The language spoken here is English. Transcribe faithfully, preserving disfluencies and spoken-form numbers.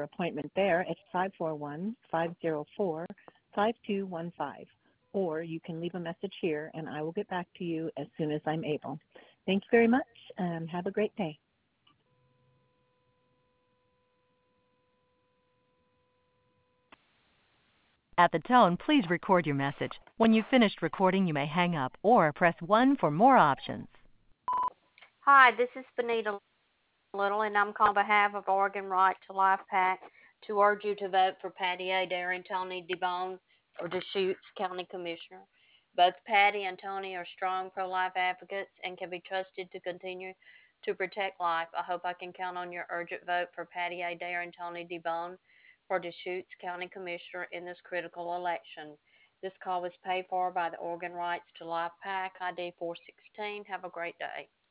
your appointment there at five four one, five zero four, five two one five. Or you can leave a message here, and I will get back to you as soon as I'm able. Thank you very much, and have a great day. At the tone, please record your message. When you've finished recording, you may hang up or press one for more options. Hi, this is Benita Little, and I'm calling on behalf of Oregon Right to Life PAC to urge you to vote for Patty Adair and Tony DeBone for Deschutes County Commissioner. Both Patty and Tony are strong pro-life advocates and can be trusted to continue to protect life. I hope I can count on your urgent vote for Patty Adair and Tony DeBone for Deschutes County Commissioner in this critical election. This call was paid for by the Oregon Rights to Life PAC, I D four sixteen. Have a great day.